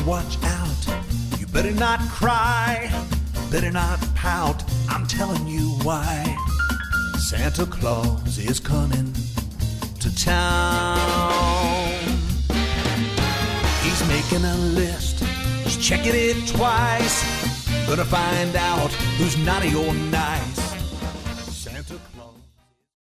watch out. You better not cry, better not pout. I'm telling you why. Santa Claus is coming to town. He's making a list, he's checking it twice. Gonna find out who's naughty or nice.